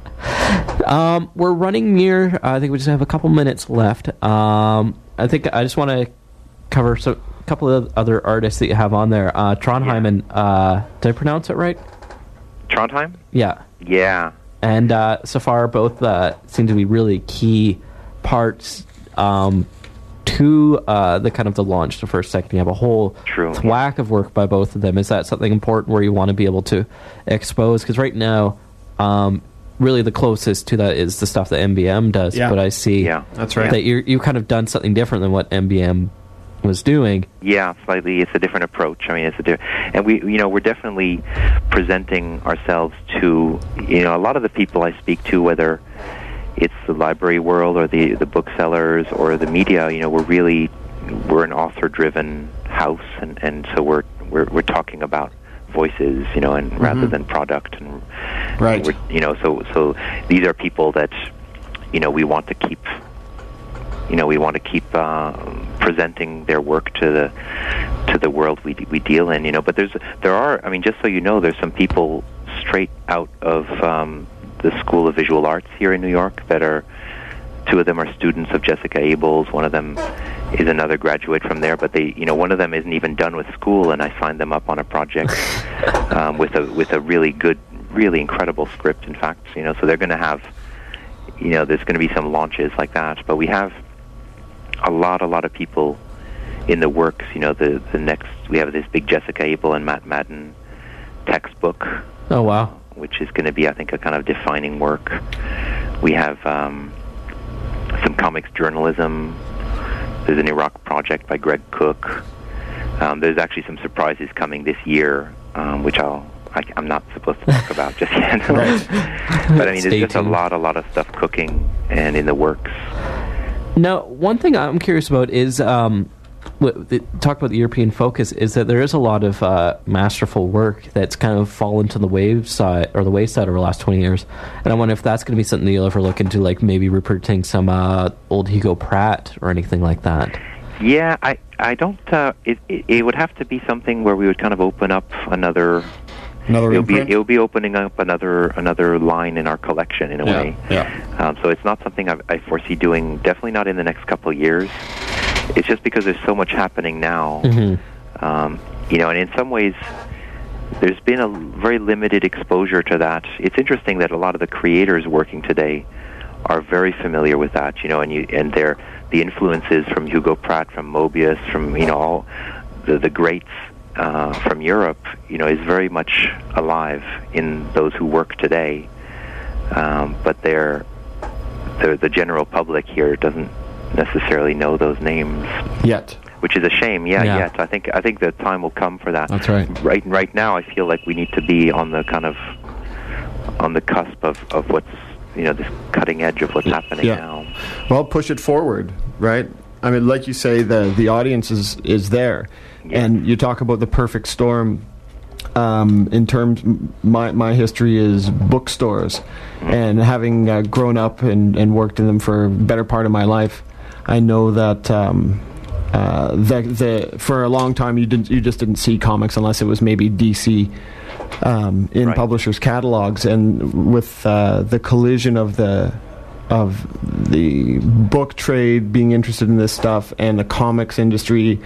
Um, we're running near. I think we just have a couple minutes left. Um, I think I just want to cover some, a couple of other artists that you have on there. Uh, Trondheim Yeah. and uh, did I pronounce it right? Trondheim? Yeah. Yeah. And uh, Safar both uh, seem to be really key parts um, to uh, the kind of the launch, the first second. You have a whole True, thwack of work by both of them. Is that something important where you want to be able to expose? Because right now, um, really the closest to that is the stuff that M B M does. Yeah. But I see Yeah. That's right. that you you kind of done something different than what M B M was doing. Yeah, slightly. It's a different approach. I mean, it's a different, and we, you know, we're definitely presenting ourselves to, you know, a lot of the people I speak to, whether it's the library world or the the booksellers or the media. You know, we're really we're an author-driven house, and, and so we're we're we're talking about voices, you know, and rather than product, and Right. we're, you know, so so these are people that, you know, we want to keep. You know, we want to keep uh, presenting their work to the to the world we we deal in. You know, but there's there are. I mean, just so you know, there's some people straight out of um, the School of Visual Arts here in New York that are. Two of them are students of Jessica Abels. One of them is another graduate from there. But they, you know, one of them isn't even done with school, and I signed them up on a project um, with a with a really good, really incredible script. In fact, you know, so they're going to have. You know, there's going to be some launches like that, but we have a lot, a lot of people in the works. You know, the the next we have this big Jessica Abel and Matt Madden textbook, Oh wow! which is going to be, I think, a kind of defining work. We have um, some comics journalism. There's an Iraq project by Greg Cook. Um, there's actually some surprises coming this year, um, which I'll, I, I'm not supposed to talk about just yet. Right. But I mean, Stay there's just tuned. a lot, a lot of stuff cooking and in the works. Now, one thing I'm curious about is, um, what, the, talk about the European focus, is that there is a lot of uh, masterful work that's kind of fallen to the wayside, or the wayside over the last twenty years. And I wonder if that's going to be something that you'll ever look into, like maybe reprinting some uh, old Hugo Pratt or anything like that. Yeah, I, I don't. Uh, it, it, it would have to be something where we would kind of open up another. Another It'll be imprint? it'll be opening up another another line in our collection in a Yeah, way. yeah. Um, so it's not something I, I foresee doing. Definitely not in the next couple of years. It's just because there's so much happening now. Mm-hmm. Um, you know, and in some ways, there's been a very limited exposure to that. It's interesting that a lot of the creators working today are very familiar with that. You know, and you and they're the influences from Hugo Pratt, from Mobius, from you know all the the greats. Uh, from Europe, you know, is very much alive in those who work today, um, but they're, they're the general public here doesn't necessarily know those names Yet. which is a shame. Yeah, Yeah. yet I think I think the time will come for that. That's right. Right, right now, I feel like we need to be on the kind of on the cusp of, of what's you know this cutting edge of what's happening Yeah. now. Well, push it forward, right? I mean, like you say, the the audience is is there, Yeah. and you talk about the perfect storm. Um, in terms, my my history is bookstores, and having uh, grown up and, and worked in them for a better part of my life, I know that um, uh, the the for a long time you didn't you just didn't see comics unless it was maybe D C. Um, in Right. publishers' catalogs, and with uh, the collision of the of the book trade being interested in this stuff and the comics industry,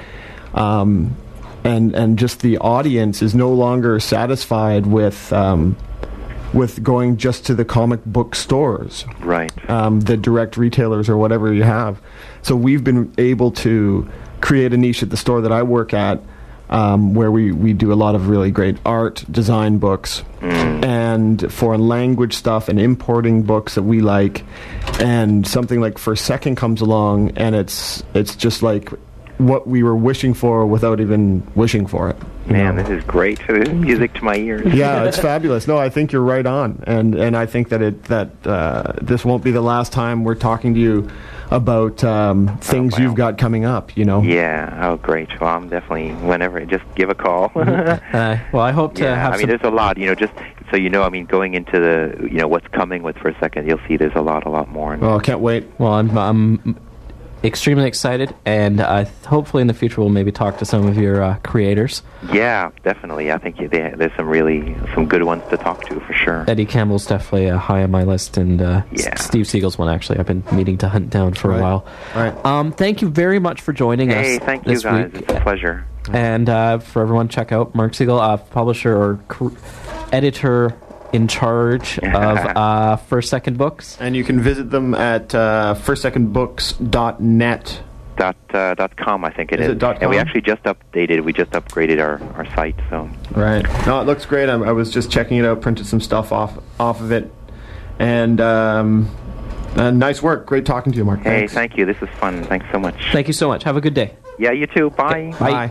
um, and and just the audience is no longer satisfied with um, with going just to the comic book stores, Right. um, the direct retailers or whatever you have. So we've been able to create a niche at the store that I work at, um, where we, we do a lot of really great art, design books, Mm. and foreign language stuff, and importing books that we like. And something like First Second comes along, and it's it's just like what we were wishing for without even wishing for it. you Man, know? this is great. This is music to my ears. Yeah, it's fabulous. No, I think you're right on, and and I think that it that uh, this won't be the last time we're talking to you about um, things wow. you've got coming up. You know. Yeah. Oh, great. Well, I'm definitely whenever. Just give a call. Uh, well, I hope to yeah. have I mean, some... there's a lot. You know, just so you know. I mean, going into the you know what's coming with First Second, you'll see there's a lot, a lot more. Oh, can't wait. Well, I'm, I'm extremely excited, and uh, hopefully in the future we'll maybe talk to some of your uh, creators. Yeah, definitely. I think you- they, there's some really some good ones to talk to for sure. Eddie Campbell's definitely uh, high on my list, and uh, Yeah. S- Steve Siegel's one, actually, I've been meaning to hunt down for Right. a while. Right. Um, thank you very much for joining Hey, us thank you this guys. week. It's a pleasure. And uh, for everyone, check out Mark Siegel, uh, publisher or cr- editor in charge of uh, First Second Books. And you can visit them at uh, first second books dot net. Dot uh, dot com, I think it Is is. it dot And we com? actually just updated. We just upgraded our, our site. So Right. No, it looks great. I, I was just checking it out, printed some stuff off off of it, and um, uh, nice work. Great talking to you, Mark. hey, Thanks. thank you. This is fun. Thanks so much. Thank you so much. Have a good day. Yeah, you too. Bye. Bye.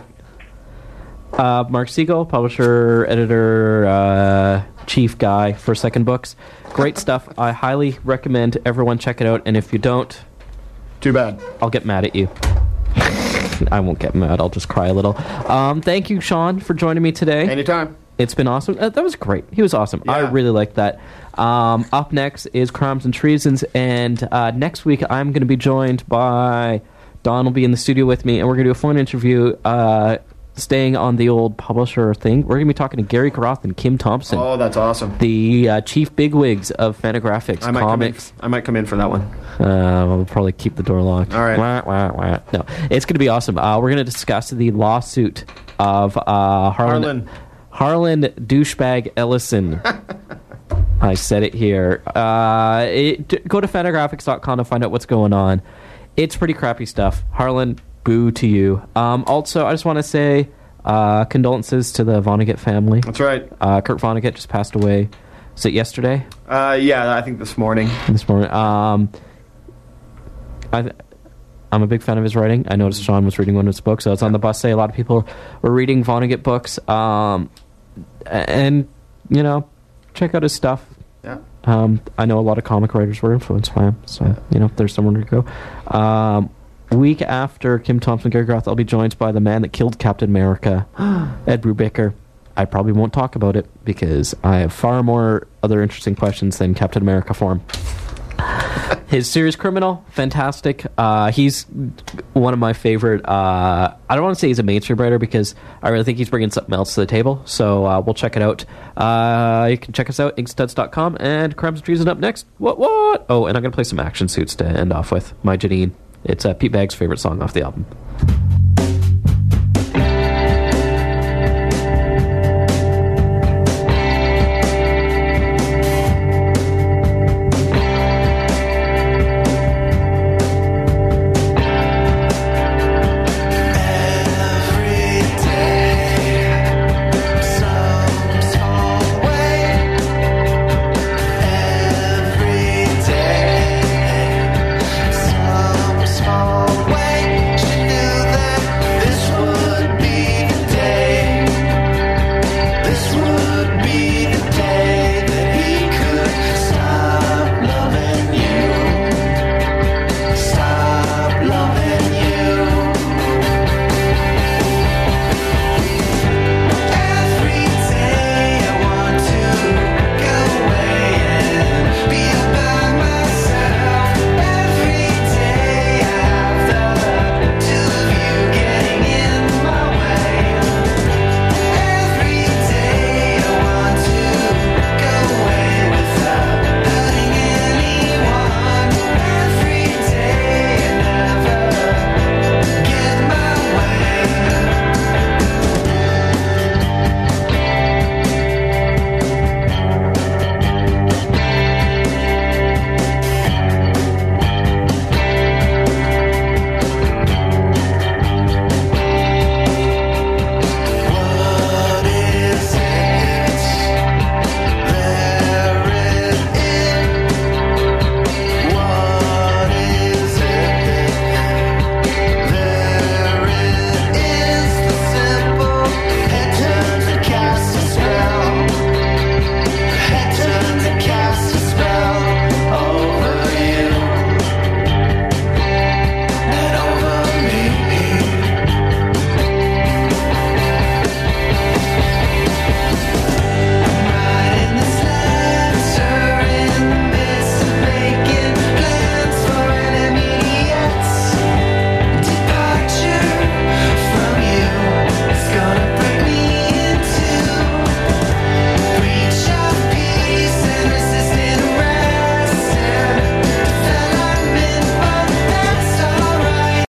Uh, Mark Siegel, publisher, editor, uh, chief guy for Second Books. Great stuff. I highly recommend everyone check it out. And if you don't, Too bad. I'll get mad at you. I won't get mad. I'll just cry a little. Um, thank you, Sean, for joining me today. Anytime. It's been awesome. Uh, that was great. He was awesome. I Yeah. really liked that. Um, up next is Crimes and Treasons, and uh, next week I'm going to be joined by Don. Will be in the studio with me, and we're going to do a phone interview. Uh, staying on the old publisher thing, we're going to be talking to Gary Karoth and Kim Thompson, Oh, that's awesome. the uh, chief bigwigs of Fantagraphics I might Comics. come in. I might come in for that one. Uh, we'll probably keep the door locked. All right. Wah, wah, wah. No, it's going to be awesome. Uh, we're going to discuss the lawsuit of uh, Harlan. Harlan. Harlan douchebag Ellison. I said it here. Uh, it, d- go to fantagraphics dot com to find out what's going on. It's pretty crappy stuff. Harlan, boo to you. Um, also, I just want to say uh, condolences to the Vonnegut family. That's right. Uh, Kurt Vonnegut just passed away. Was it yesterday? Uh, yeah, I think this morning. This morning. Um, I, I'm a big fan of his writing. I noticed Sean was reading one of his books. I was on the bus today. A lot of people were reading Vonnegut books. Um, and, you know, check out his stuff. Yeah. Um, I know a lot of comic writers were influenced by him. So, Yeah. you know, there's somewhere to go. Um, week after Kim Thompson Gary Groth, I'll be joined by the man that killed Captain America, Ed Brubaker. I probably won't talk about it because I have far more other interesting questions than Captain America for him. His series Criminal, fantastic. Uh, he's one of my favorite. Uh, I don't want to say he's a mainstream writer because I really think he's bringing something else to the table. So uh, we'll check it out. Uh, you can check us out, inkstuds dot com, and Crimes and Treason up next. What, what? Oh, and I'm going to play some Action Suits to end off with. My Janine. It's uh, Pete Bag's favorite song off the album.